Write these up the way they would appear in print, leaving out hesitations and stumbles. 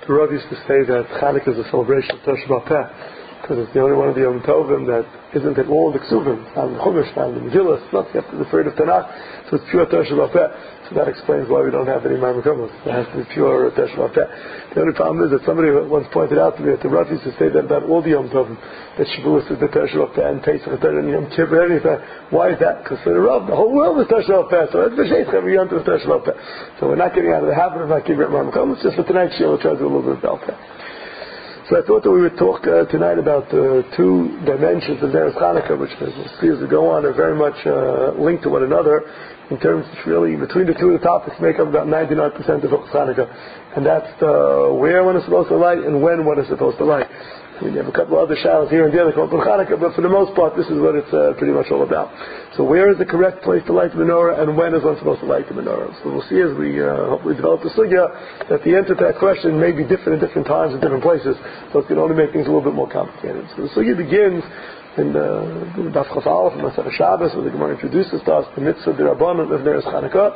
The Rav used to say that Chanukah is a celebration of Tosh B'Peh, because it's the only one of the Yom Tovim that isn't at all the Ksuvim, not in the Chumash, not in the Megillah, it's not, you have to refer to Tanakh, so it's pure Tosh B'Peh. So that explains why we don't have any Ma'amar Kumos. It has to be pure Tosh B'Peh. The only problem is that somebody once pointed out to me that the Rav used to say that about all the Yom Tovim, that Shavuos is the Tosh B'Peh and Pesach and Yom Kippur and everything. Why is that? Because for the Rav, the whole world is Tosh B'Peh, so it's B'Sheich every Yom Tov is Tosh B'Peh. So we're not getting out of the habit of not keeping Ma'amar Kumos, just for tonight's show we'll try to do a little bit of B'Peh. So I thought that we would talk tonight about two dimensions of Neres Chanukah, which we'll see as we go on are very much linked to one another in terms of really, between the two of the topics make up about 99% of Chanukah. And that's where one is supposed to light and when one is supposed to light. We have a couple of other shadows here and there that come up with Chanukah, but for the most part this is what it's pretty much all about. So where is the correct place to light the menorah and when is one supposed to light the menorah? So we'll see as we hopefully develop the sugya that the answer to that question may be different at different times and different places, so it can only make things a little bit more complicated. So the sugya begins in Daf Chaf Aleph in Masechah Shabbos, where the Gemara introduces to us the mitzvah d'Rabbanan of Neres Chanukah,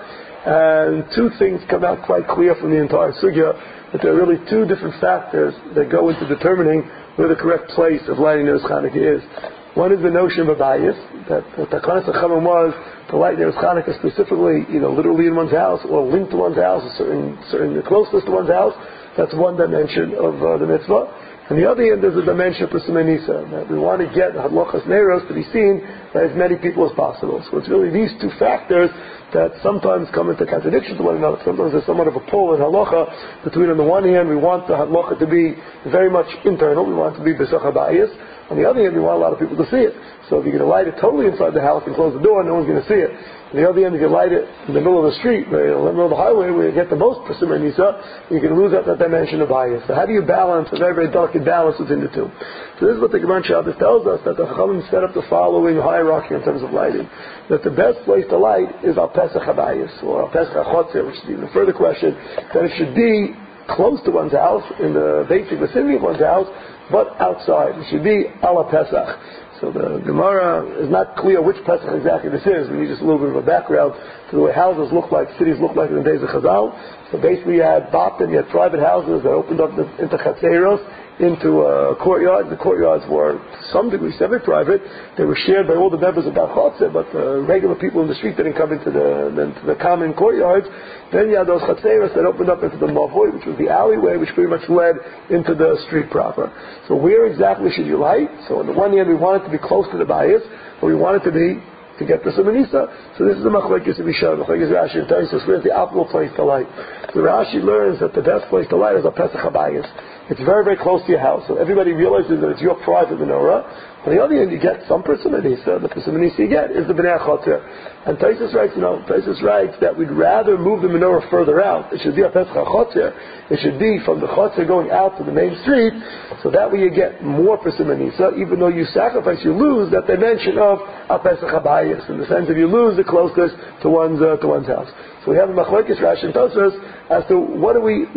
and two things come out quite clear from the entire sugya, that there are really two different factors that go into determining where the correct place of lighting Neres Chanukah is. One is the notion of a bias, that the Takanas HaChamim was to light Neres Chanukah specifically, literally in one's house, or linked to one's house, certain closeness to one's house. That's one dimension of the mitzvah. On the other hand, there's a dimension of Pesumei Nisa, that we want to get Hadlochas Neros to be seen by as many people as possible. So it's really these two factors that sometimes come into contradiction to one another. Sometimes there's somewhat of a pull in halacha between, on the one hand, we want the halacha to be very much internal, we want it to be b'sach habayis. On the other hand, we want a lot of people to see it. So if you're going to light it totally inside the house and close the door, no one's going to see it. On the other hand, if you light it in the middle of the street, in the middle of the highway, where you get the most Pesumei Nisa, you can lose out that dimension of bias. So how do you balance a very, very delicate balance between the two? So this is what the Gemara Shabbos tells us, that the Chachamim set up the following hierarchy in terms of lighting. That the best place to light is al Pesach habayis, or al Pesach hachotzer, which is even a further question, that it should be close to one's house, in the basic vicinity of one's house, but outside. It should be ala Pesach. So the Gemara is not clear which Pesach exactly this is. We need just a little bit of a background to the way houses look like, cities look like in the days of Chazal. So basically you had Baptim, you had private houses that opened up into Chatzeros, into courtyards. The courtyards were to some degree semi-private. They were shared by all the members of that Chatzeh, but the regular people in the street didn't come into the common courtyards. Then you had those Chatzeros that opened up into the Mavoy, which was the alleyway, which pretty much led into the street proper. So where exactly should you light? So on the one hand, we want it to be close to the bias, but we want it to be to get the Pesumei Nisa. So this is the Machlekes Rishon, Machlekes Rashi and Tosfos. Where's the optimal place to light? So Rashi learns that the best place to light is a Pesach habayis. It's very, very close to your house, so everybody realizes that it's your private menorah. On the other hand, you get some Pesumei Nisa. The Pesumei Nisa you get is the Bnei HaChoter. And Tosfos writes that we'd rather move the menorah further out. It should be a Pesach HaChoter. It should be from the Chotzer going out to the main street, so that way you get more Pesumei Nisa. Even though you sacrifice, you lose that dimension of a Pesach habayis, in the sense of you lose the closeness to one's house. So we have a Machlekes Rashi and Tosfos as to what's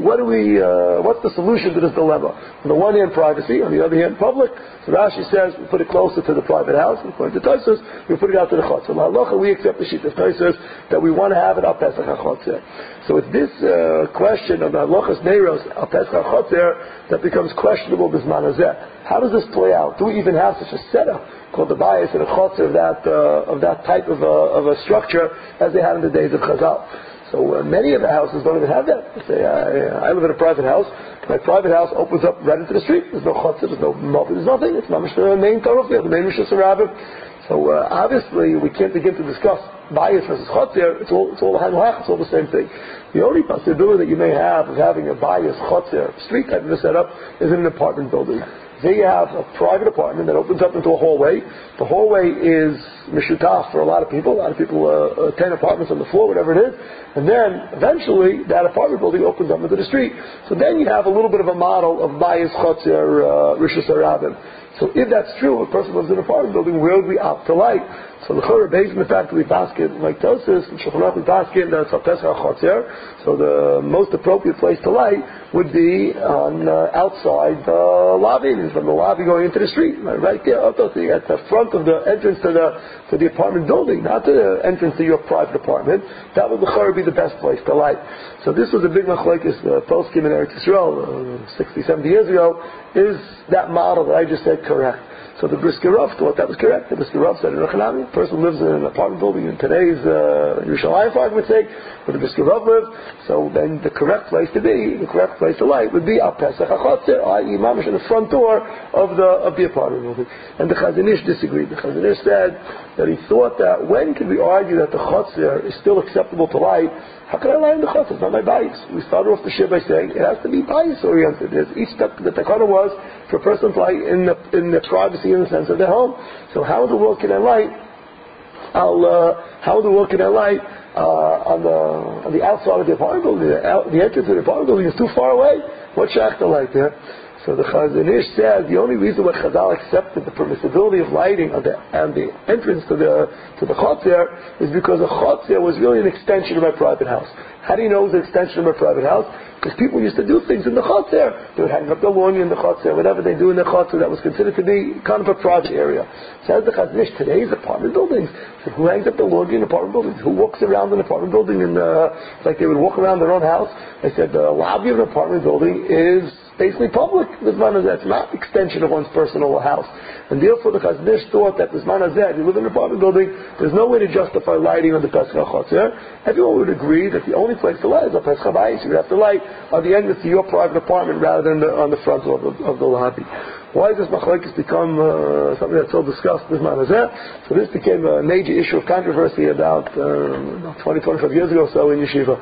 the solution to this dilemma. On the one hand, privacy; on the other hand, public. So Rashi says we put it closer to the private house. According to Tosfos, we put it out to the Chotzer. Halacha, we accept the sheet of Tosfos that we want to have it al Pesach HaChotzer. So it's this question of the Halachas Neiros al Pesach HaChotzer that becomes questionable b'zman hazeh. How does this play out? Do we even have such a setup called the bias and a chotzer of that type of a structure as they had in the days of Chazal? So many of the houses don't even have that. Say, I live in a private house. My private house opens up right into the street. There's no chotzer, there's no muffin, there's nothing. It's mamish the main thoroughfare, the main Rishus Harabim. So obviously we can't begin to discuss bias versus chotzer. It's all hanlach. It's all the same thing. The only possibility that you may have of having a bias chotzer street type of a setup is in an apartment building. There you have a private apartment that opens up into a hallway. The hallway is mishutaf for a lot of people. A lot of people 10 apartments on the floor, whatever it is. And then eventually that apartment building opens up into the street. So then you have a little bit of a model of bias chotzer rishus harabim. So if that's true, a person lives in an apartment building, where would we opt to light? So the Chorah, based on the fact that we basket like Tosis, and Shulchan Aruch we basket that's Pesach HaChotzer. So the most appropriate place to light would be on outside the lobby, from the lobby going into the street, right there, at the front of the entrance to the apartment building, not the entrance to your private apartment. That would the Chorah be the best place to light. So this was a big machlokes post-Kim in Eretz Yisrael 60, 70 years ago. Is that model that I just said correct? So the Brisker Rav thought that was correct. The Brisker Rav said, a person lives in an apartment building in today's Yerushalayim, for argument's sake, where the Brisker Rav lived. So then the correct place to light would be Al Pesach HaChotzer, i.e. mamash in the front door of the apartment building. And the Chazon Ish disagreed. The Chazon Ish said that he thought that when can we argue that the Chotzer is still acceptable to light? How can I light in the Chotzer? It's not my bias. We started off the shir by saying it has to be bias oriented. There's each step the takana was for a person to light in the privacy in the sense of their home. So how in the world can I light? On the outside of the apartment building? The entrance of the apartment building is too far away. What shach to light there? So the Chazon Ish says the only reason why Chazal accepted the permissibility of lighting and the entrance to the Chotzer is because the Chotzer was really an extension of my private house. How do you know it was an extension of my private house? Because people used to do things in the Chotzer. They would hang up the lawn in the Chotzer, whatever they do in the Chotzer that was considered to be kind of a private area. Says the Chazon Ish, today's apartment buildings. So who hangs up the lawn in apartment buildings? Who walks around an apartment building like they would walk around their own house? I said the lobby of an apartment building is basically public. That's not extension of one's personal house. And therefore the Chazon Ish thought that Bisman Hazeh, if you live in an apartment building, there's no way to justify lighting on the Pesach HaChotzer. Everyone would agree that the only place to light is on Pesach HaBayis. You would have to light on the entrance to your private apartment rather than on the front of the lobby. Why does machlokes become something that's so discussed this Hazeh? So this became a major issue of controversy about 20, 25 years ago or so in yeshiva.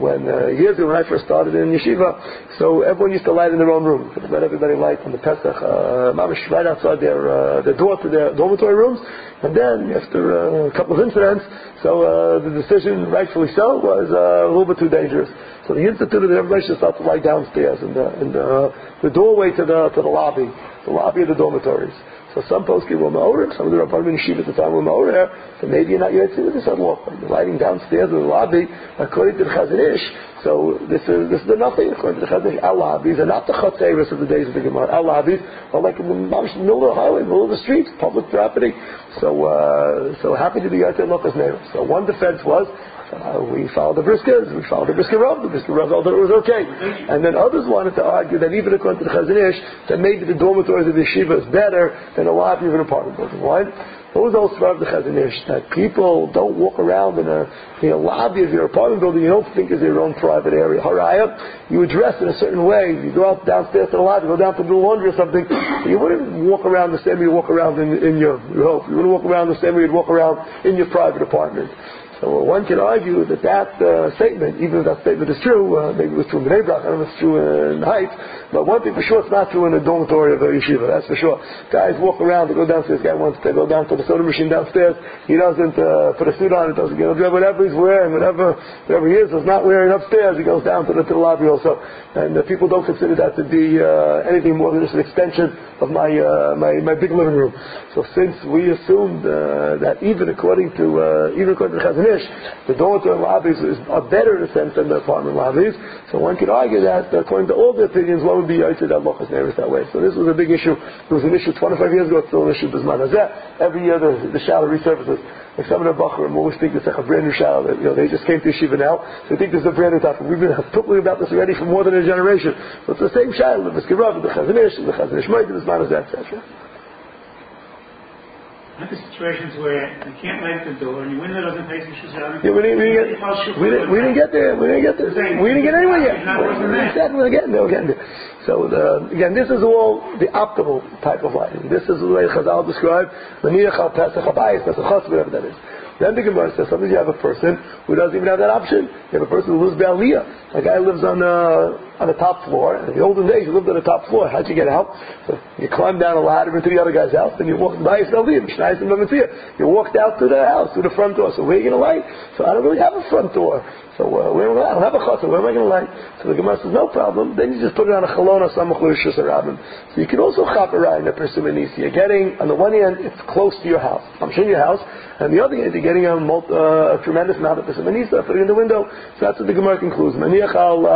Years ago when I first started in yeshiva, so everyone used to light in their own room. Let everybody light on the Pesach, mamash right outside their door to their dormitory rooms. And then after a couple of incidents, so the decision, rightfully so, was a little bit too dangerous. So they instituted that everybody should start to light downstairs in the doorway to the lobby of the dormitories. So some poskim were ma'orer, some of the Rabbanim in Yeshiva at the time were ma'orer, so maybe you're not yet seeing this at law. You're lighting downstairs in the lobby, according to the Chazon Ish. So this is the nothing, according to the Chazon Ish. Our lobbies are not the Chatzeris of the days of the Gemara. Our lobbies are like in the middle of the highway, middle of the street, public property. So happy to be out there, Lochas Neiros. So one defense was, we followed the Briskers, we followed the Brisker Rav. The Brisker Rav thought it was okay. And then others wanted to argue that even according to the Chazon Ish, that maybe the dormitories of the yeshiva is better than a lobby of an apartment building. Why? Those are also of the Chazon Ish, that people don't walk around in a lobby of your apartment building you don't think is your own private area. Haraya, you would dress in a certain way. You go out downstairs to the lobby, go down to do laundry or something. You wouldn't walk around the same way you walk around in your home. You wouldn't walk around the same way you'd walk around in your private apartment. So one can argue that statement, even if that statement is true, maybe it was true in Bnei Brak, I don't know if it's true in Heights, but one thing for sure, it's not true in a dormitory of a yeshiva, that's for sure. Guys walk around, they go downstairs, guy wants to go down to the soda machine downstairs, he doesn't put a suit on, he doesn't whatever he's wearing, whatever he is not wearing upstairs, he goes down to the lobby also. And people don't consider that to be anything more than just an extension of my big living room. So since we assumed that even according to the Chazon Ish, the dormitory lobbies are better in a sense than the apartment lobbies, so one could argue that according to all the opinions, one would be Yitzhak that Lochas Neiros that way. So this was a big issue. It was an issue 25 years ago, it's still an issue Bisman Hazeh. Every year the Shalom resurfaces. Like some of the Bachrim always think it's like a brand new Shalom. They just came to Yeshiva now, so they think this is a brand new topic. We've been talking about this already for more than a generation. So it's the same Shalom, the Brisker Rav, the Chazon Ish, the Chazon Ish Moed, the Bisman Hazeh, etc. Not the situations where you can't light the door and your window doesn't face the Shushan. Yeah, we didn't get there. We didn't get anywhere yet. We're getting there. So again, this is all the optimal type of lighting. This is the way Chazal described. L'niach al Pesach habayis, Pesach Chotzer, whatever that is. Then the Gemara says, sometimes you have a person who doesn't even have that option. You have a person who lives Be'aliyah. A guy lives on the top floor, and in the olden days he lived on the top floor. How'd you get out? So you climb down a ladder into the other guy's house, and you walk by yourself. You walked out to the house, to the front door. So where are you going to light? So I don't really have a front door. So I don't have a chutzner. Where am I going to light? So the Gemara says, no problem. Then you just put it on a chalona samach l'rishus harabim. So you can also chop a raya in a persumanisi. You're getting, on the one hand, it's close to your house. I'm showing your house. And the other hand, you're getting a tremendous amount of persumanisa. Put it in the window. So that's what the Gemara concludes. Maniach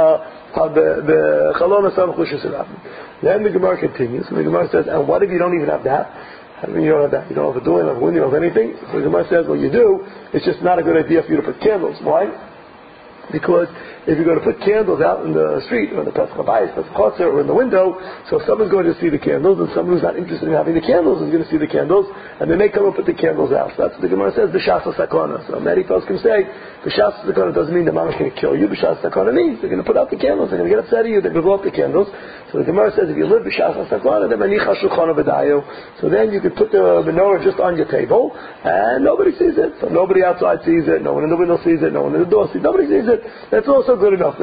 al the chalona samach l'rishus harabim. Then the Gemara continues. And the Gemara says, and what if you don't even have that? I mean, you don't have that. You don't have a door, you don't have a window, you don't have anything. So the Gemara says, well, you do. It's just not a good idea for you to put candles. Why? Because if you're going to put candles out in the street, or in the Pesach Habayis, Pesach Chotzer, or in the window, so if someone's going to see the candles, and someone who's not interested in having the candles is going to see the candles, and they may come and put the candles out. So that's what the Gemara says, B'shas HaSakana. So many folks can say, B'shas HaSakana doesn't mean the mama's going to kill you. B'shas HaSakana means they're going to put out the candles, they're going to get upset at you, they're going to blow up the candles. So the Gemara says, if you live B'shas HaSakana, then Manicha Shulchana B'dayo. So then you can put the menorah just on your table, and nobody sees it. So nobody outside sees it, no one in the window sees it, no one in the door sees it, nobody sees it. That's also good enough.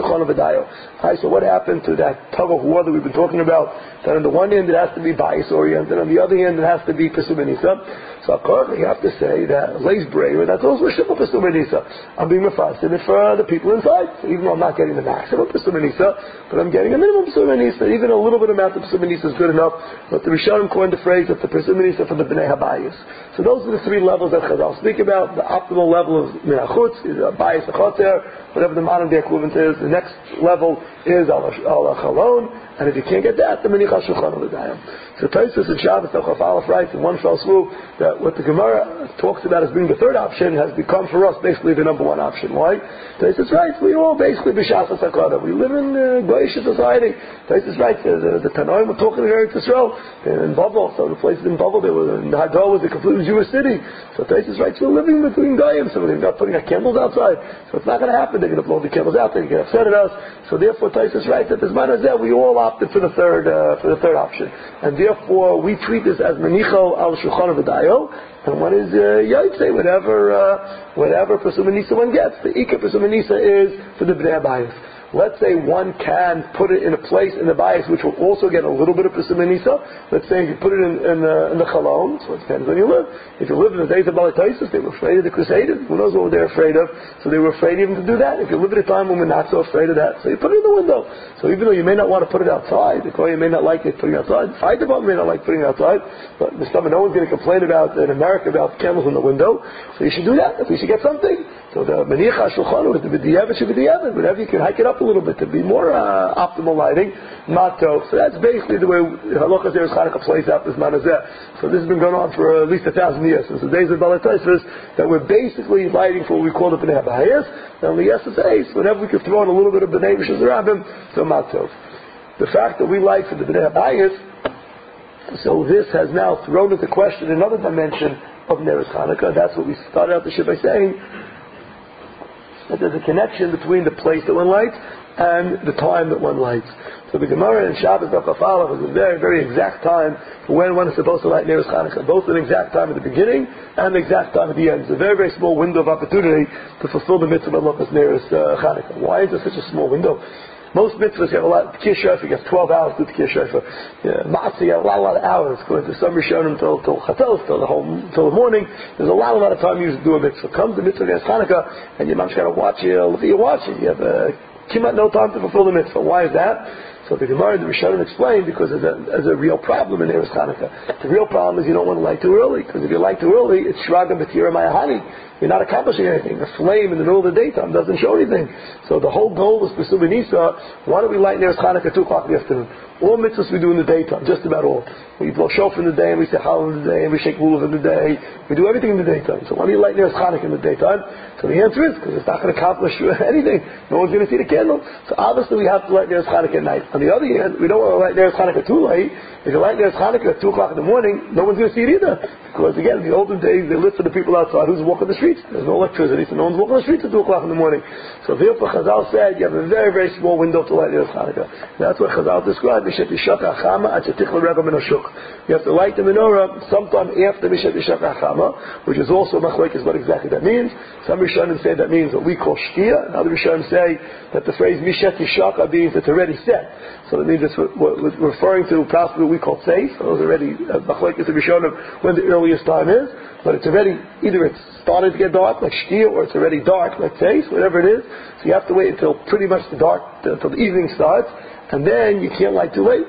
Alright, so what happened to that tug of war that we've been talking about? That on the one hand it has to be bias oriented, on the other hand it has to be pesubenisa. So accordingly you have to say that lays braver, that's also a shippa pesubenisa. I'm being mefasid for the people inside. So even though I'm not getting the maximum pesubenisa, but I'm getting a minimum pesubenisa. Even a little bit amount of pesubenisa is good enough. But the Rishonim coined the phrase that the pesubenisa for the bnei habayis. So those are the three levels that Chazal speak about. The optimal level of minachutz is a bias, a chotzer, whatever the modern day equivalent is. The next level is al chalon, and if you can't get that, the menicha shulchan l'dayim. So Tosfos and Shabbos Tachaf Aleph writes in one fell swoop that what the Gemara talks about as being the third option has become for us basically the number one option. Why? Tosfos writes we all basically b'shas hakada. We live in Goyish society. Tosfos writes the Tanoim were talking in Eretz Yisrael in Bavel. So the places in Bavel, Hadar was a completely Jewish city. So Tosfos writes we're living between Goyim. So they're not putting our candles outside. So it's not going to happen. They're going to blow the candles out. They're going to get upset at us. So therefore Tosfos writes that this man is there. We all opted for the third option, and therefore we treat this as menicho al shulchan v'dayo, and what is yaitse, whatever pesumanisa one gets. The ikar pesumanisa is for the bnei habayis. Let's say one can put it in a place in the bias which will also get a little bit of pesumanisa. Let's say if you put it in the chalon, so it depends where you live. If you live in the days of Balei Tosfos, they were afraid of the Crusaders. Who knows what they were afraid of? So they were afraid even to do that. If you live at a time when we're not so afraid of that, so you put it in the window. So even though you may not want to put it outside, the Kohen may not like it putting it outside, the fire department may not like putting it outside, but this time no one's going to complain about in America about candles in the window. So you should do that. If you should get something. So the menicha shulchan with the b'diavad should be b'diavad. Whenever you can hike it up a little bit to be more optimal lighting, mato. So that's basically the way Halacha Zeres Chanukah plays out this manazeh. So this has been going on for at least 1,000 years since the days of Balei Tosfos, that we're basically lighting for what we call the bnei habayis. And the SSAs, whenever we can throw in a little bit of bnei rishus harabim, so mato. The fact that we light for the bnei habayis, so this has now thrown into question another dimension of Neres Chanukah. That's what we started out the shir by saying, that there's a connection between the place that one lights and the time that one lights. So the Gemara in Shabbos Tachaf Aleph is a very, very exact time for when one is supposed to light Neres Chanukah. Both an exact time at the beginning and an exact time at the end. It's a very, very small window of opportunity to fulfill the mitzvah of Neres Chanukah. Why is there such a small window? Most mitzvahs you have a lot. Tkiyah Shofar, you have 12 hours to Tkiyah Shofar. Matzah, you have a lot of hours. According to some Rishonim, till Chatos, till the morning. There's a lot of time you use to do a mitzvah. Comes the mitzvah against Hanukkah, and your mom's got to watch you. You're watching. You have kimat no time to fulfill the mitzvah. Why is that? So the Gemara and the Rishonim explain because there's a real problem in Neres Chanukah. The real problem is you don't want to light too early, because if you light too early, it's shraga b'tira mayahani. You're not accomplishing anything. The flame in the middle of the daytime doesn't show anything. So the whole goal is pesubenisa. Why don't we light Neres Chanukah 2 o'clock in the afternoon? All mitzvahs we do in the daytime, just about all. We blow shofar in the day, and we say halal in the day, and we shake lulav in the day. We do everything in the daytime. So why don't you light Neres Chanukah in the daytime? So the answer is because it's not going to accomplish anything. No one's going to see the candle. So obviously we have to light Neres Chanukah at night. On the other hand, we don't want to light Neres Chanukah too late. If you light Neres Chanukah at 2 o'clock in the morning, no one's going to see it either. Because again, in the olden days, they lit for the people outside who's walking the streets. There's no electricity, so no one's walking the streets at 2 o'clock in the morning. So therefore Chazal said, you have a very, very small window to light Erev Chanukah. That's what Chazal described, Mishet Yishak HaChama Ad Shetichel Rega Min HaShuk. You have to light the menorah sometime after Mishet Yishak HaChama, which is also machlokes what exactly that means. Some Rishonim say that means what we call Shkia, and other Rishonim say that the phrase Mishet Yishak means it's already set. So that means it's referring to possibly what we call Tzeis. So those are already machlokes of Rishonim when the earliest time is, but it's already, either it's started to get dark, like Shkia, or it's already dark, like Tzeis, whatever it is. So you have to wait until pretty much the dark, until the evening starts, and then you can't light too late.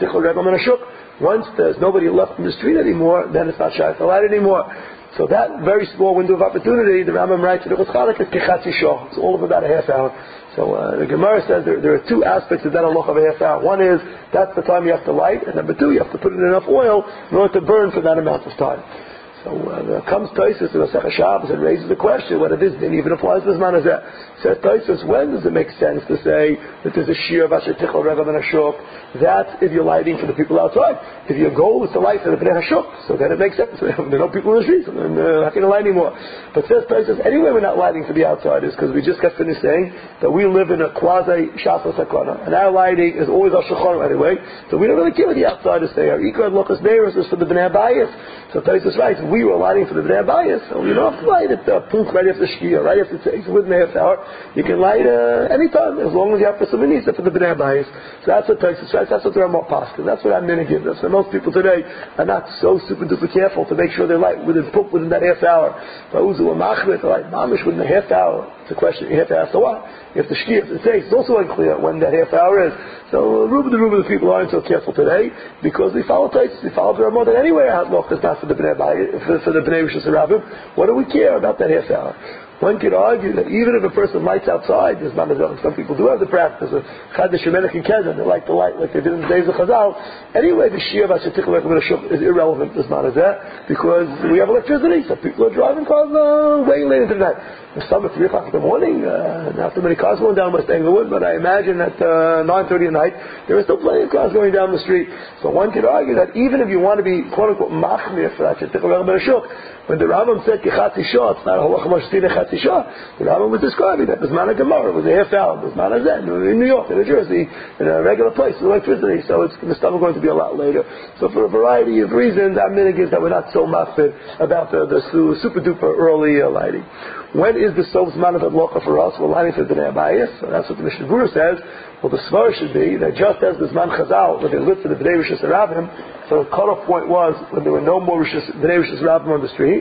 Once there's nobody left in the street anymore, then it's not shy to light anymore. So that very small window of opportunity, the Rambam writes in Hilchos Chanukah, is kechatzi shah. It's all of about a half hour. So the Gemara says there are two aspects of that halacha of a half hour. One is that's the time you have to light, and number two, you have to put in enough oil in order to burn for that amount of time. So there comes Taisus in Masechah Shabbos and raises the question whether this then even applies to Zman Hazeh. Says Taisus, when does it make sense to say that there's a shear of Asher Tichel Rega Min HaShuk? That's if you're lighting for the people outside. If your goal is to light for the Bnei HaShuk, so then it makes sense. There are no people in the streets, and how can you light anymore? But says Taisus, anyway we're not lighting for the outsiders, because we just got finished saying that we live in a quasi Shasa Sakana, and our lighting is always Asher Chorah anyway, so we don't really care what the outsiders say. Our Ikar Lokas Neiros is for the Bnei Abayis. So Taisus writes, we were lighting for the Bnei Abayis, so you don't have to light at Punk right after Shkia, right after Tzeis, within a half hour. You can light anytime, as long as you have for some minisa for the Bnei Abayis. So that's what Taisus writes, that's what the Ramah Paskin, that's what our minhag is. That's why most people today are not so super duper careful to make sure they light within that half hour. But Uzu and Machmet, they light Mamish within a half hour. It's a question, you have to ask the what? You have to Shkia, if it's Tzeis, it's also unclear when that half hour is. So the people aren't so careful today, because they follow Taisus, they follow the Ramah that anywhere out loch is not for the Bnei Abayis, for the Bnei Rishus Harabim. What do we care about that half hour? One could argue that even if a person lights outside, there's not some people do have the practice of Chad Shemelech and Kedem, they like to light like they did in the days of Chazal. Anyway, the Shia of Asher Tichel Rega Min HaShuk is irrelevant as not as that, because we have electricity, so people are driving cars way late into the night. There's some at 3 o'clock in the morning, not too many cars going down West Englewood, but I imagine at 9:30 at night, there are still plenty of cars going down the street. So one could argue that even if you want to be quote unquote machmir for Asher Tichel Rega Min HaShuk, when the Rambam said kechatzi shah, it's not a halacha mashtina chatzi shah. The Rambam was describing that. It was Mana Gemara, it was a half hour, it was Mana Zen, in New York, in New Jersey, in a regular place with electricity, so it's still going to be a lot later. So for a variety of reasons, our minhag is that we're not so machmir about the super duper early lighting. When is the Sov Zman of Adlocha for us? We're lighting for the Bnei Abayis, so that's what the Mishnah Berurah says. Well, the Svar should be that just as the Zman Chazal, when they lit for the Bnei Rishus Harabim, so the cutoff point was when there were no more Bnei Rishus Harabim on the street.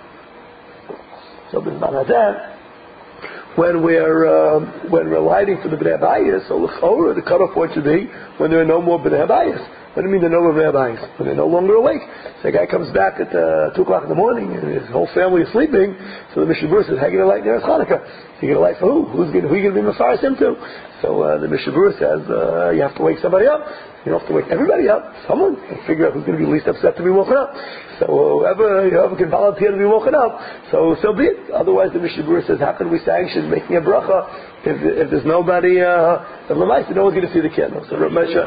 So the Zman Hazeh, when we're lighting for the Bnei Abayis, so the cutoff point should be when there are no more Bnei Abayis. What do you mean there are no more Bnei Abayis? When they're no longer awake. So the guy comes back at 2 o'clock in the morning and his whole family is sleeping. So the Mishnah Berurah says, how are you going to light Erev Chanukah? So you're going to light for who? Who are you going to be Mepharis him to? So the Mishnah Berurah says, you have to wake somebody up. You don't have to wake everybody up. Someone can figure out who's going to be least upset to be woken up. So whoever can volunteer to be woken up, so be it. Otherwise, the Mishnah Berurah says, how can we sanction making a bracha if there's nobody? If Lamaisa, no one's going to see the candle. So Rav Moshe,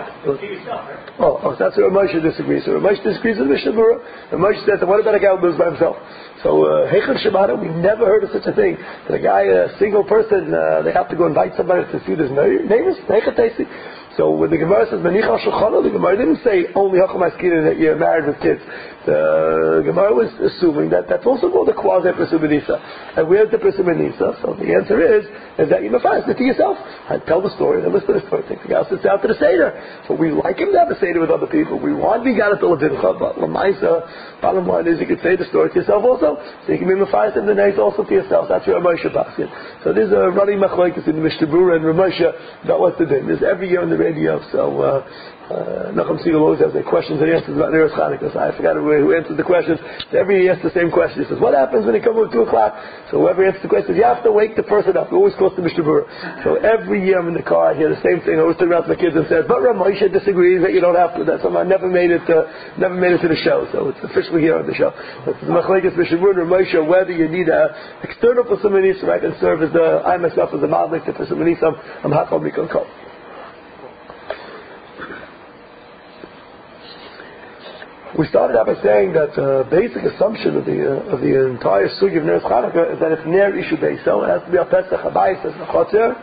so that's where Rav Moshe disagrees. So Rav Moshe disagrees with the Mishnah Berurah. Rav Moshe says, what about a guy who lives by himself? So Heichel Shemata, we never heard of such a thing. That a guy, a single person, they have to go invite somebody to see their neighbors. So when the Gemara says Manicha Shulchana, the Gemara didn't say only Hacham Askina that you're married with kids. The Gemara was assuming that that's also called a quasi Presumanisa. And where's the Presumanisa? So the answer is that you mafas it to yourself. I tell the story, and listen to the story. Take the guy sits down to the Seder. So we like him to have a Seder with other people. We want to be got at the Levincha, but Lamaisa, bottom line is you can say the story to yourself also. So you can be mafas and the nice also to yourself. That's your Rav Moshe Baskin. So there's a running machlokes in the Mishnah Berurah and Rav Moshe about what to do. There's every year on the radio. So Nachum Segal always has the questions and answers about Erev Chanukah. So I forgot who answered the questions. So every year he asks the same question. He says, what happens when you come over 2 o'clock? So whoever answers the question, you have to wake the person up. It always goes to Mishnah Berurah. So every year I'm in the car, I hear the same thing. I always turn around to the kids and says, but Rav Moshe disagrees that you don't have to. That's something I never made it to the show. So it's officially here on the show. It's the Machlekes Mishnah Berurah and Rav Moshe, whether you need an external Pesumanis, right, and serve as I myself as a Madlik to Pesumanis, I'm Hakal Mikon Kol. We started out by saying that the basic assumption of the entire sugi of Neres Chanukah is that it's Ner Ishu Beiso. It has to be a Pesach Habayis as a Chotzer.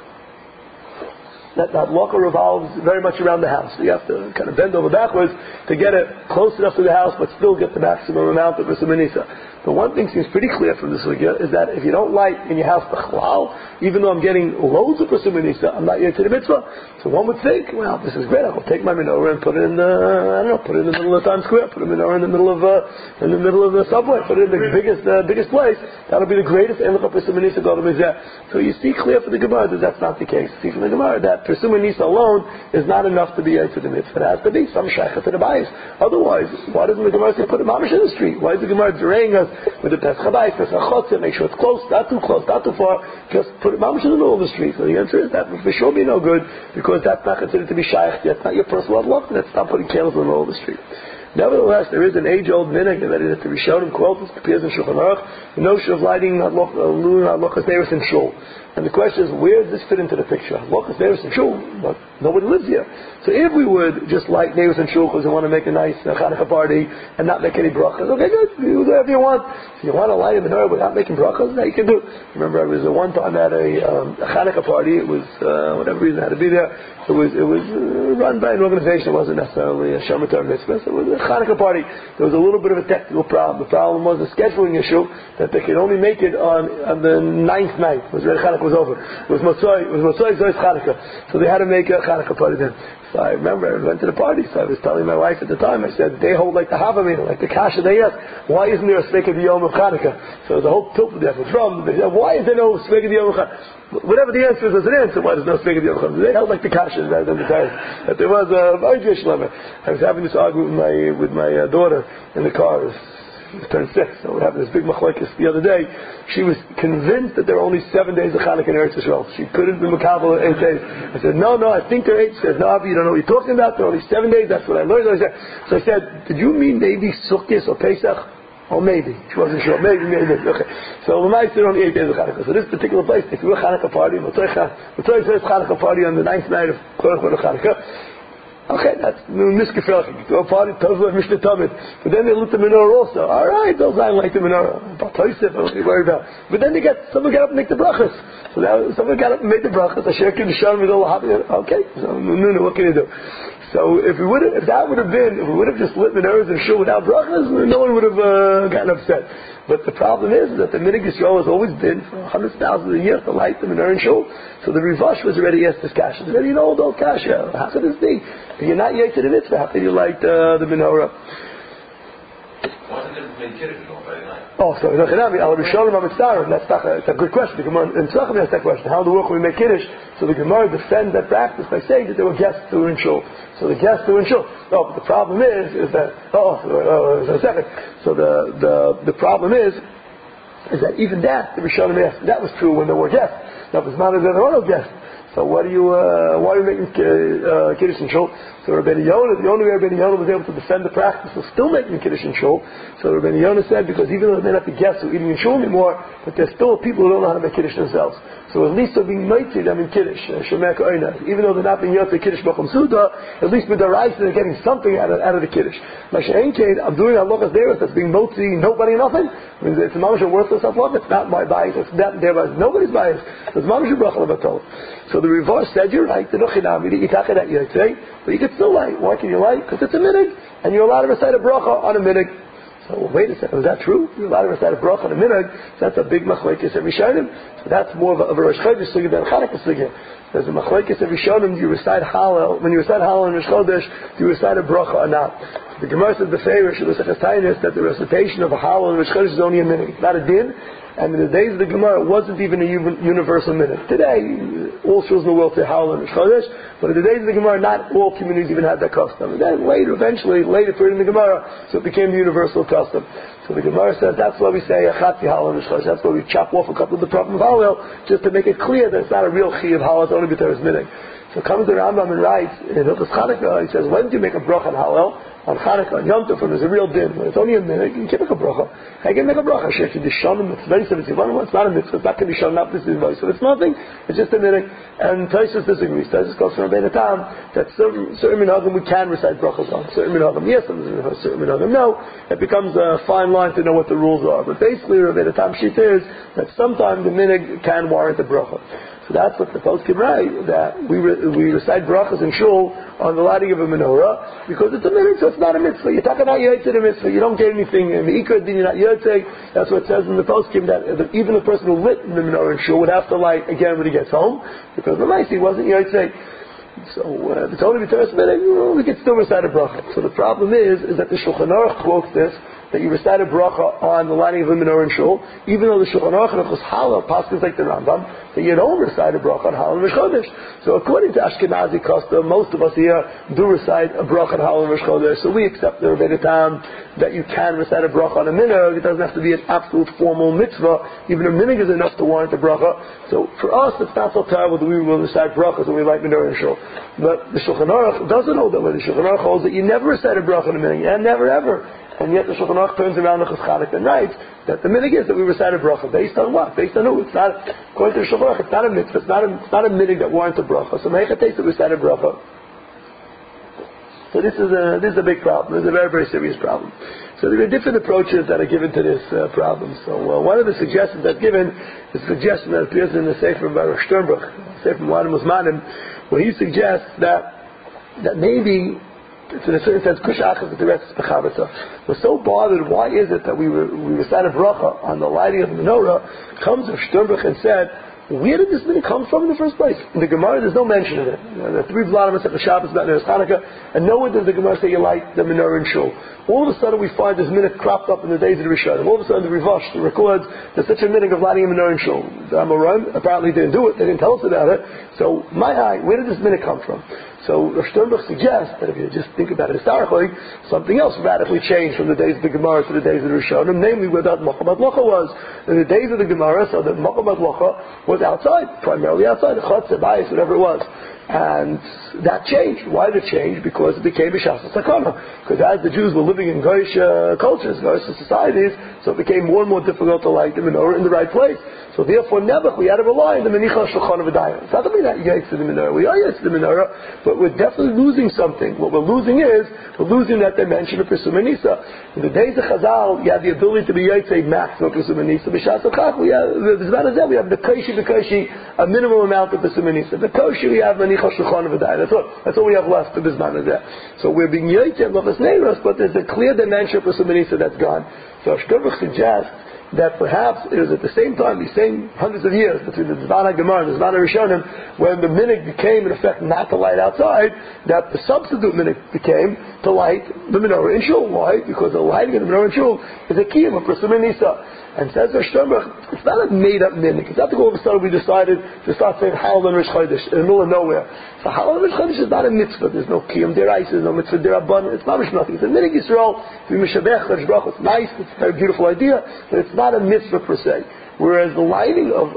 That halacha revolves very much around the house. So you have to kind of bend over backwards to get it close enough to the house, but still get the maximum amount of V'sumanisa. But one thing seems pretty clear from the sugya is that if you don't light in your house b'chlal, even though I'm getting loads of V'sumanisa, I'm not yet to the mitzvah. So one would think, well, this is great. I'll take my menorah and put it in put it in the middle of Times Square, put a menorah in the middle of the subway, put it in the biggest place. That'll be the greatest Elcha V'sumanisa go to Mizeh. So you see clear from the Gemara that that's not the case. You see from the Gemara that V'sumanisa alone is not enough to be to the mitzvah. It has to be some shaycha to the bayis. Otherwise, why doesn't the Gemara say put a mamish in the street? Why is the Gemara delaying us with the Pesach Habayis, Pesach Chotzer, make sure it's close, not too close, not too far, just put a mamish in the middle of the street? So the answer is that for sure be no good, because that's not considered to be shayach. That's not your personal look. That's not putting candles in the middle of the street. Nevertheless, there is an age-old minhag that the Rishonim quotes, appears in Shulchan Aruch, the notion of lighting halochas neiros in shul. And the question is, where does this fit into the picture? Halochas neiros in shul, but nobody lives here. So if we would just light neiros in shul because we want to make a nice Chanukah party and not make any brachas, okay, good, do whatever you want. If you want to light a menorah without making brachas, that you can do. Remember, I was one time at a Chanukah party. It was whatever reason I had to be there. It was run by an organization. It wasn't necessarily a Shamatar Mitzvah. So it was a Chanukah party. There was a little bit of a technical problem. The problem was a scheduling issue, that they could only make it on the 9th night. It was when Chanukah was over. It was Motzoi Zois Chanukah. So they had to make a Chanukah party then. So I remember I went to the party, so I was telling my wife at the time, I said, they hold like the Havamina, like the Kasha they ask, why isn't there a Sveka D'Yom of Chanukah? So the whole tilt there was from, they said, why is there no Sveka D'Yom of Chanukah? Whatever the answer is, there's an answer why there's no Sveka D'Yom of Chanukah. They held like the Kasha rather than the Tires. That there was a very good shlemah. I was having this argument with my daughter in the car. She turned 6, so we had this big machlokes the other day. She was convinced that there were only 7 days of Chanukah in Eretz Yisrael. She couldn't be makabel 8 days. I said, no, I think there are 8. She said, no, Avi, you don't know what you're talking about. There are only 7 days. That's what I learned. So I said, did you mean maybe Sukkot or Pesach? Oh, maybe. She wasn't sure. Maybe. Okay. So the night there are only 8 days of Chanukah. So this particular place, if you were a Chanukah party, Motzoi first Chanukah party on the 9th night of Chanukah. Okay, that's misgefragt. So a party tells us Mishnah Tamid. But then they lit the menorah also. Alright, those I like the menorah. But Tosef, I don't be worried about. But then someone got up and make the brachas. So now someone got up and made the brachas. I share the shalom with all happy. Okay, so no, what can you do? So if we would have just lit menorahs and shul without brachas, no one would have gotten upset. But the problem is that the Minhag Yisrael has always been for hundreds of thousands of years to light the menorah and shul. So the Rivash was already asked this kasha. It's already an old kasha. How could this be? If you're not yet to the mitzvah, how can you light the menorah? What's the difference between Kiddush and all Friday night? Oh, so that's a good question. The Gemara in Tzachim asked that question. How in the world can we make Kiddush? So the Gemara defends that practice by saying that there were guests who were in shul. So the guests who were in shul. No, but the problem is that a second. So the problem is that even that the Rishonim asked, that was true when there were guests. Now, if it's not, there were no guests. So why are you making Kiddush in shul? So Rabbeinu Yonah, the only way Rabbeinu Yonah was able to defend the practice of still making Kiddush in shul. So Rabbeinu Yonah said, because even though they're not the guests who are eating in shul anymore, but there's still people who don't know how to make Kiddush themselves. So at least they're being mighty them in Kiddush, Shemek Oina. Even though they're not being Yotzei Kiddush B'chum Suda, at least with the rice they're getting something out of the Kiddush. Mashiach Ein I'm doing halochas neiros that's being motzi, nobody nothing. I mean, it's a mamash of worthless halacha. It's not my bias. It's not their bias. Nobody's bias. It's mamash of bracha levatol. So the Rivash said, you're right. The nuchinam yitached that yotzei, but you can still light. Why can you light? Because it's a minhag, and you're allowed to recite a bracha on a minhag. So wait a second, is that true? You're allowed to recite a bracha on a minhag. So that's a big machlokes of Rishonim. So that's more of a Rosh Chodesh sugya than a Chanukah sugya. There's a machlokes of Rishonim. Do you recite Hallel? When you recite Hallel in Rosh Chodesh, do you recite a bracha or not? The Gemara says the Feirish that the recitation of a Hallel in Rosh Chodesh is only a minhag. It's not a din. And in the days of the Gemara, it wasn't even a universal minhag. Today, all shuls in the world say Hallel and Rosh Chodesh, but in the days of the Gemara, not all communities even had that custom. And then eventually, later for in the Gemara, so it became the universal custom. So the Gemara says that's why we say Achatzi Hallel and Rosh Chodesh. That's why we chop off a couple of the problem of Hallel, just to make it clear that it's not a real chi of Hallel, it's only because it's minhag. So comes the Rambam and writes in Hilchos Chanukah, he says, when do you make a bracha on Hallel? On Chanukah, on Yom Tov, when there's a real din, when it's only a minute, you can make a bracha. I can make a bracha. It's not a mitzvah. It's not condition, not this is so it's nothing. It's just a minute. And Tosfos disagrees. Tosfos goes from Rabbeinu Tam that certain minhagim we can recite brachas on. Certain minhagim yes, certain minhagim no. It becomes a fine line to know what the rules are. But basically, Rabbeinu Tam shita is that sometimes the minhag can warrant a bracha. So that's what the poskim write, that we recite brachas in shul on the lighting of a menorah because it's a minute, so it's not a mitzvah. You're talking about yotzei the mitzvah. You don't get anything in the ikar din, you're not yotzei. That's what it says in the poskim that even the person who lit the menorah in shul would have to light again when he gets home because the mice he wasn't yotzei. So if it's only the first minute, we can still recite a bracha. So the problem is that the Shulchan Aruch quotes this, that you recite a bracha on the lighting of a menorah in shul, even though the Shulchan Aruch and Hilchos Hallel passes like the Rambam, that you don't recite a bracha on Hallel and Rosh Chodesh. So according to Ashkenazi custom, most of us here do recite a bracha on Hallel and Rosh Chodesh. So we accept the Rabbeinu Tam that you can recite a bracha on a minhag. It doesn't have to be an absolute formal mitzvah. Even a minhag is enough to warrant a bracha. So for us, it's not so terrible that we will recite brachas when we light menorah in shul. But the Shulchan Aruch doesn't hold that way. The Shulchan Aruch holds that you never recite a bracha on a minhag, and never ever. And yet the Shulchan Aruch turns around the Chanukah and writes that the minhag is that we recite a bracha. Based on what? Based on who? It's not, according to the Shulchan Aruch, it's not a mitzvah. It's not a minhag that warrants a bracha. So Meicha takes that we recite a bracha. So this is a big problem. This is a very, very serious problem. So there are different approaches that are given to this problem. So one of the suggestions that's given is a suggestion that appears in the Sefer Baruch Sternberg, Sefer Moadim Uzmanim, where he suggests that maybe it's in a certain sense kushachas with the rest of Pechavasa. We're so bothered. Why is it that we recite a bracha on the lighting of the menorah? Comes of Sternberg and said, where did this minhag come from in the first place? In the Gemara, there's no mention of it. The three Vladim said the Shabbos about Neres Chanukah, and nowhere does the Gemara say you light the menorah in shul. All of a sudden, we find this minhag cropped up in the days of the Rishonim. All of a sudden, the Rivash records there's such a minhag of lighting a menorah in shul. The Amoraim apparently didn't do it. They didn't tell us about it. So, where did this minhag come from? So Sternberg suggests that if you just think about it historically, something else radically changed from the days of the Gemara to the days of the Rishonim, namely where that Makom Adlocha was. In the days of the Gemara, so that Makom Adlocha was outside, primarily outside, the Chutz, the Bayis, whatever it was. And that changed. Why did it change? Because it became a Shas Sakana. Because as the Jews were living in Goyish cultures, Goyish societies, so it became more and more difficult to light the menorah in the right place. So therefore, never we had to rely on the Menicha Shulchan V'Dayim. It's not that we're not yates to the menorah. We are yates to the menorah, but we're definitely losing something. What we're losing is we're losing that dimension of Pesum Nisa. In the days of Chazal, you have the ability to be yates a maximum Pesum Nisa. B'Shas Chach, we have we have the Koshi, a minimal amount of Pesum Nisa. The Koshi we have Menicha Shulchan V'Dayim. That's all we have left of Bisman there. So we're being yates of Lochas Neiros, but there's a clear dimension of Pesum Nisa that's gone. So Sternberg suggests that perhaps it was at the same time, these same hundreds of years between the Zman HaGemara and the Zman HaRishonim, when the minhag became in effect not to light outside, that the substitute minhag became to light the menorah in shul. Why? Because the lighting of the menorah in shul is a kiyum of Pesum Nisa. And says Sternberg, it's not a made-up minhag. It's not that all of a sudden we decided to start saying Hallel and Rosh Chodesh in the middle of nowhere. So Hallel and Rosh Chodesh is not a mitzvah. There's no kiyum derais, there's no mitzvah derabban. It's not nothing. It's a minhag Yisrael to be mishabech, it's nice, it's a very beautiful idea, but it's not a mitzvah per se. Whereas the lighting of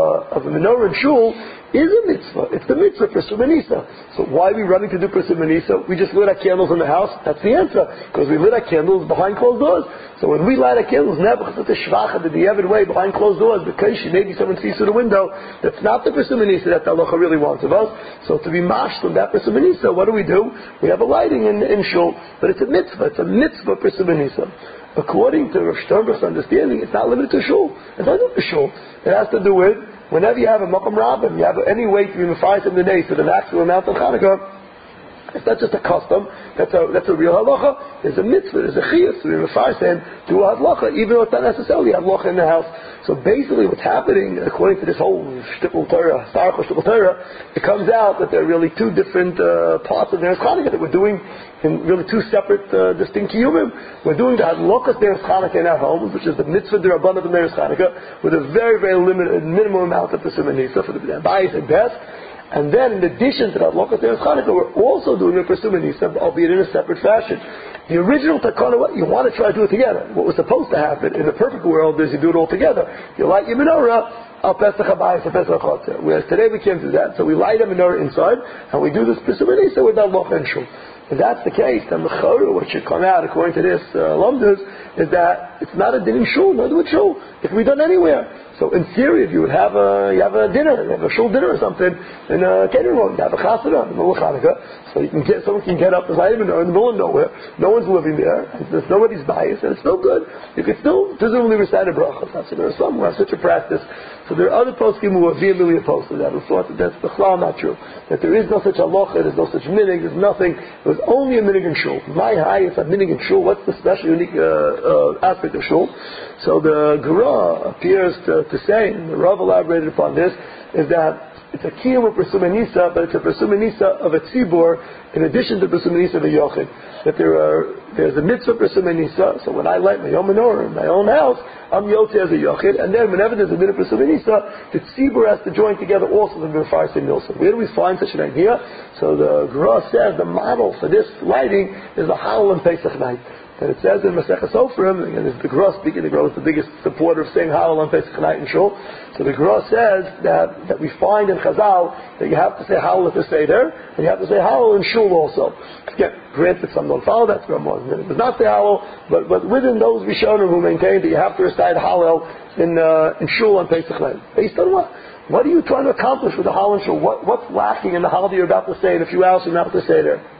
a menorah in shul is a mitzvah. It's the mitzvah for Pesum Nisa. So why are we running to do Pesum Nisa? We just lit our candles in the house. That's the answer. Because we lit our candles behind closed doors. So when we light our candles, never the shvacha, the Diavad way, behind closed doors, because maybe someone sees through the window, that's not the Pesum Nisa that the halacha really wants of us. So to be mashed on that Pesum Nisa, what do? We have a lighting in shul, but it's a mitzvah. It's a mitzvah Pesum Nisa. According to Rav Sternberg's understanding, it's not limited to shul. It's not limited to shul. It has to do with whenever you have a Makom Rabbim, you have any way to be mefaris in the day to the maximum amount of Chanukah. It's not just a custom. That's a real halacha. There's a mitzvah. There's a chiyuv to be mefaris in to a halacha, even though it's not necessarily a halacha in the house. So basically, what's happening, according to this whole shtickle Torah, Starach shtickle Torah, it comes out that there are really two different parts of Neres Chanukah that we're doing in really two separate, distinct kiyumim. We're doing the halakas Neres Chanukah in our homes, which is the mitzvah derabban of Neres Chanukah, with a very, very limited, minimal amount of Pesum Nisa for the Bayis and best. And then, in addition to that Adlokas Neiros Chanukah, we're also doing a Persuma Nisa, albeit in a separate fashion. The original takana, you want to try to do it together. What was supposed to happen in the perfect world is you do it all together. You light your menorah, al Pesach Habayis, al Pesach Chatzah. Whereas today we can't do that, so we light a menorah inside, and we do this Persuma Nisa with Adlokas and Shul. If that's the case, then the Chorah, what should come out according to this Lamdus, is that it's not a din in Shul, not with Shul. It can be done anywhere. So in theory, if you would have a dinner, you have a Shul dinner or something, in a catering room, you have a chasana in the middle of Chanukah, so someone can get up and light a menorah in the middle of nowhere, no one's living there, and there's nobody's bias, and it's still good. You can still presumably recite a bracha. So there are some who have such a practice. So there are other poskim who are vehemently opposed to that, who thought that that's not true. That there is no such halacha, there's no such minig, there's nothing. It was only a minig in shul. My highest a minig in shul. What's the special unique aspect of shul? So the Gra appears to say, and the Rav elaborated upon this, is that it's a kiyum of Persuma Nisa, but it's a Persuma Nisa of a tzibur in addition to Persuma Nisa of a yochid. That there's a mitzvah Persuma Nisa, so when I light my own menorah in my own house, I'm yotze as a yochid, and then whenever there's a mitzvah Persuma Nisa, the tzibur has to join together also to be a Farsi Milson. Where do we find such an idea? So the Gra says the model for this lighting is the Halal and Pesach night. And it says in Masechah Sofrim, and the Gra speaking, the Gra is the biggest supporter of saying Halal on Pesach night in Shul. So the Gra says that we find in Chazal that you have to say Halal at the Seder, and you have to say Halal in Shul also. Again, granted, some don't follow that. Ramon does not say Halal, but within those Rishonim who maintain that you have to recite Halal in Shul on Pesach night. Based on what? What are you trying to accomplish with the Halal in Shul? What's lacking in the Halal that you're about to say in a few hours from now to say there?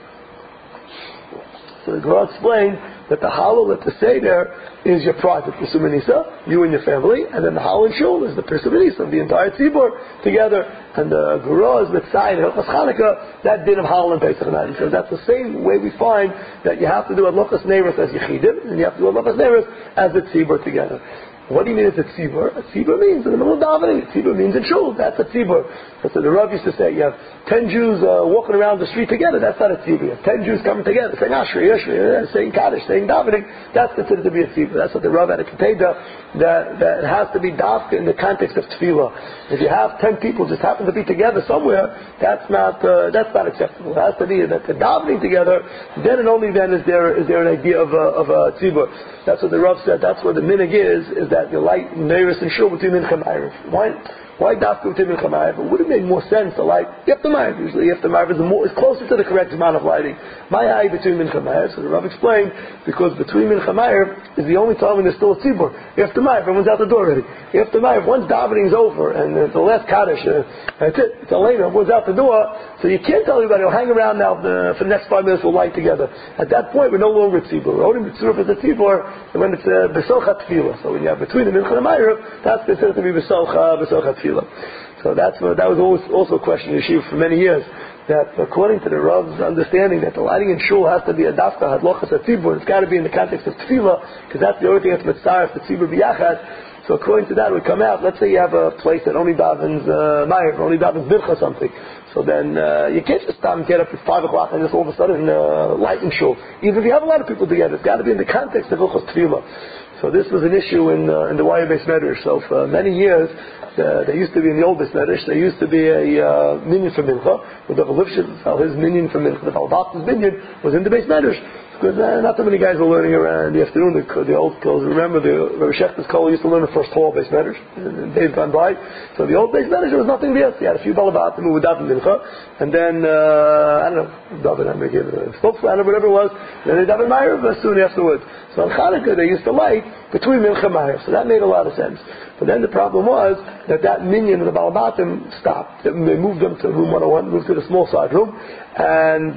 So the Gra explained that the halal at the Seder is your private Persuma Nisa, you and your family, and then the halal in Shul is the Persuma Nisa of the entire tzibur together. And the Gra is Mitzayim and Hilchos Chanukah, that din of halal and Pesach night. Because that's the same way we find that you have to do Adlokas Neiros as Yechidim, and you have to do Adlokas Neiros as the tzibur together. What do you mean it's a tzibur? A tzibur means in the middle of davening. A tzibur means in shul. That's a tzibur. That's what the Rav used to say. You have 10 Jews walking around the street together. That's not a tzibur. You have 10 Jews coming together saying Ashri, saying Kaddish, saying davening. That's considered to be a tzibur. That's what the Rav had a keteda, that it has to be dafka in the context of tefillah. If you have 10 people just happen to be together somewhere, that's not acceptable. It has to be that they're davening together. Then and only then is there an idea of a tzibur. That's what the Rav said. That's what the minig is that you light Neiros and Shul between Mincha and Ma'ariv. Why dafka between Mincha and Ma'ariv? It would have made more sense to light Yefta Ma'ariv. Usually Yefta Ma'ariv is closer to the correct amount of lighting. My eye between Mincha and Ma'ariv. So the Rav explained, because between Mincha and Ma'ariv is the only time when there's still a tzibur. Yefta Ma'ariv, everyone's out the door already. Yefta Ma'ariv, once davening's over and the last Kaddish, that's it. It's later, everyone's out the door. So you can't tell everybody, hang around now for the next 5 minutes, we'll light together. At that point, we're no longer tzibur. We're only tzibur for the tzibur when it's besocha tefillah. So when you have between the Mincha and Ma'ariv, that's considered to be besocha tefillah. So that was always also a question in Yeshiva for many years, that according to the Rav's understanding that the lighting in shul has to be a dafka hadlochas tzibur, it's got to be in the context of tefillah, because that's the only thing that's mitzaref the tzibur biyachad. So according to that, we come out. Let's say you have a place that only davens Ma'ariv, only davens Mincha something. So then you can't just stop and get up at 5 o'clock and just all of a sudden light in shul. Even if you have a lot of people together, it's got to be in the context of Hilchos Tefillah. So this was an issue in the Waya Beis Medrash. So for many years, there used to be in the old Beis Medrash, there used to be a minyan for Mincha, with the Lifshitz, his minyan for Mincha, the Balbach's minyan was in the Beis Medrash. Because not so many guys were learning around in the afternoon. The old schools. Remember, the Rabbi Shechter's Kol used to learn the first hall Beis Medrash in days gone by. So the old Beis Medrash, there was nothing there. So you had a few balabatim who would daven mincha, and then I don't know, daven, I'm going to give it a spokesman or whatever it was. Then they daven Ma'ariv soon afterwards. So on Chanukah they used to light between mincha and Ma'ariv. So that made a lot of sense. But then the problem was that minyan and the balabatim stopped. They moved them to room 101, moved to the small side room, and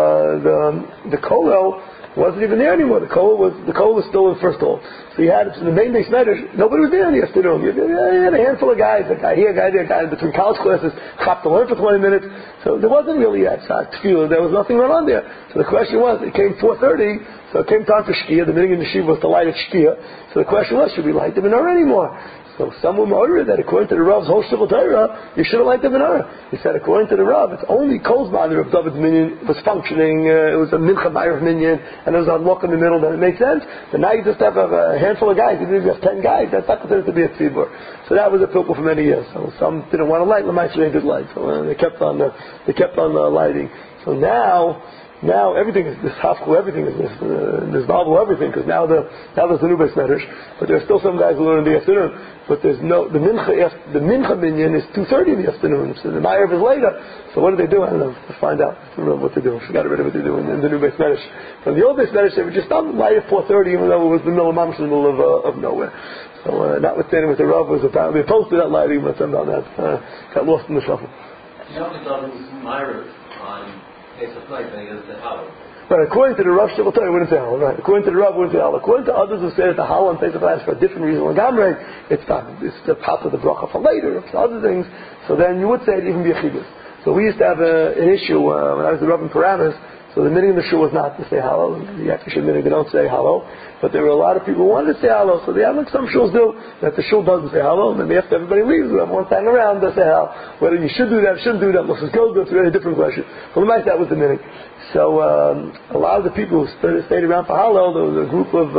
the kollel wasn't even there anymore. The kollel was still in the first hall. So you had the main Beis Medrash, nobody was there in the afternoon. You had a handful of guys, a guy here, a guy there, a guy between college classes, chop to learn for 20 minutes. So there wasn't really that tefillah. There was nothing going on there. So the question was, it came 4:30, so it came time for Shkia. The meaning in the Yeshiva was to light at Shkia. So the question was, should we light the menorah anymore? So some were more that according to the Rav's whole Shivul Torah, you shouldn't light the menorah. He said according to the Rav, it's only Kozman, the Rav David's minyan was functioning, it was a Mincha Bayrav minyan, and there was a look in the middle, then it makes sense. But now you just have a handful of guys, even if you have 10 guys, that's not considered to be a tzibur. So that was a pilpul for many years. So some didn't want to light, L'maisa they did light. So they kept on lighting. So now everything is this hafku, everything is this novel, everything, because now there's the new Beis Medrash, but there's still some guys who learn in the afternoon. But there's no the mincha minyan is 2:30 in the afternoon. So the Ma'ariv is later. So what do they do? I don't know. Let's find out. I don't know what to do. I forgot already what to do in the new Beis Medrash. From the old Beis Medrash, they would just stop light at 4:30, even though it was the middle of Mamash, in the middle of nowhere. So notwithstanding what the Rav was apparently opposed to that lighting, but somehow that got lost in the shuffle. But according to the Rav Shivul Torah, it wouldn't say halal, right? According to the Rav, it wouldn't say halal. According to others who say that the halal and Pesach is for a different reason, it's the part of the bracha for later, for other things. So then you would say it even be a chibus. So we used to have an issue when I was the Rav in Paramus. So the minhag in the shul was not to say halal. The actual minhag they don't say halal, but there were a lot of people who wanted to say halal. So they have like some shuls do that the shul doesn't say halal, and then after everybody leaves, everyone standing around they say halal. Whether you should do that, shouldn't do that, let's go. It's a very different question. Well, that was the minhag. So a lot of the people who stayed around for halal, there was a group of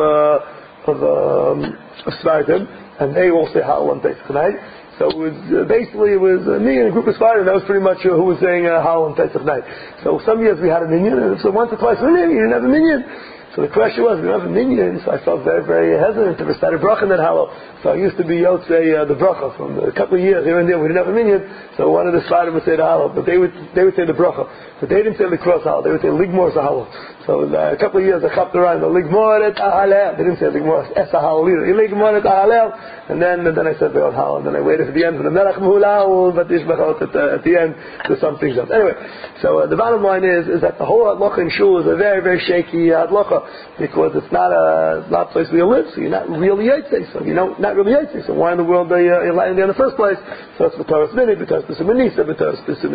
Svardim, and they all say halal on Pesach night. So it was me and a group of Svardim. That was pretty much who was saying halal on Pesach night. So some years we had a minyan, and so once or twice we didn't have a minyan. So the question was, we don't have a minyan, so I felt very, very hesitant to recite a bracha and then halal. So I used to be Yotzei the bracha from a couple of years here and there. We didn't have a minyan, so one of the Svardim would say the halal, but they would say the bracha. But they didn't say the cross halal, they would say ligmor halal. So a couple of years I chopped around the ligmor et halal. They didn't say ligmor es halal either. Ligmor et halal, and then I said the halal, and then I waited for the end for the melech muhulal, but ishbachot at the end to sum things up. Anyway, so the bottom line is that the whole hadlacha in shul is a very, very shaky hadlacha, because it's not a place where you live, so you're not really Yitzay, so not really Yitzay, so why in the world are you lying there in the first place? So it's B'Torah Minute, because there's a Menisa, but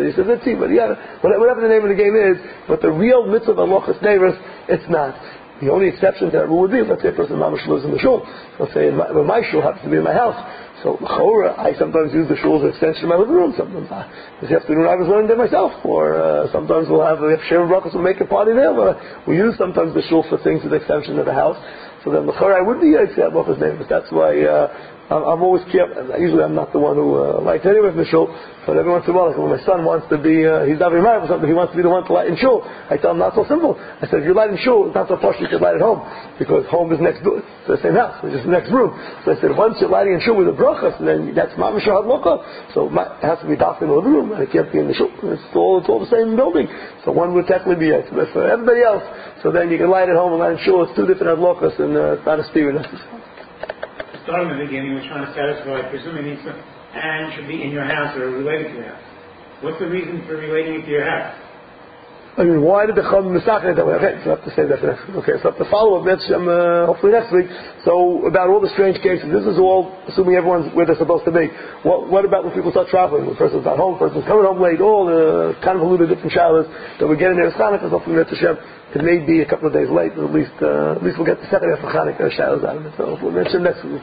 whatever the name of the game is, but the real mitzvah of Alochas Neighbors, it's not. The only exception to that rule would be, let's say a person mamash lives in the shul. Let's say my shul happens to be in my house. So I sometimes use the shul as an extension of my living room. Sometimes this afternoon I was learning there myself. Or sometimes we'll have Shem Brachos, we'll make a party there. But we use sometimes the shul for things as an extension of the house. So then I would be Yitzay Alochas Neighbors. That's why I'm always careful. Usually I'm not the one who lights anyway in the shul, but every once in a while, like when my son wants to be, he's not very married or something, he wants to be the one to light in shul. I tell him, not so simple. I said, if you light in shul, it's not so posh you could light at home, because home is next door. It's the same house, it's just the next room. So I said, once you're lighting in shul with a brachas, then that's mamash hadlocha. So it has to be dark in the living room, and it can't be in the shul. It's all the same building. So one would technically be it. But for everybody else, so then you can light at home and light in shul. It's two different hadlochas, and it's not a steer necessarily. Starting in the beginning, we're trying to satisfy, presuming it and should be in your house or related to your house. What's the reason for relating it to your house? I mean, why did the Chum Misachah that way? Okay, so I have to say that for next week. Okay, so I have to follow up hopefully next week. So about all the strange cases, this is all assuming everyone's where they're supposed to be. What about when people start traveling? When the person's not home, the person's coming home late, all the convoluted different showers that we get in there as Chanukah, hopefully that's Hashem. It may be a couple of days late, but at least we'll get the second half of Chanukah showers out of it. So we'll mention next week.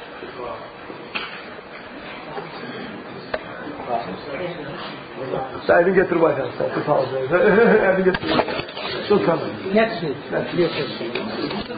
So I didn't get to the White House. I apologize. I didn't get to the White House. Still coming. Next week.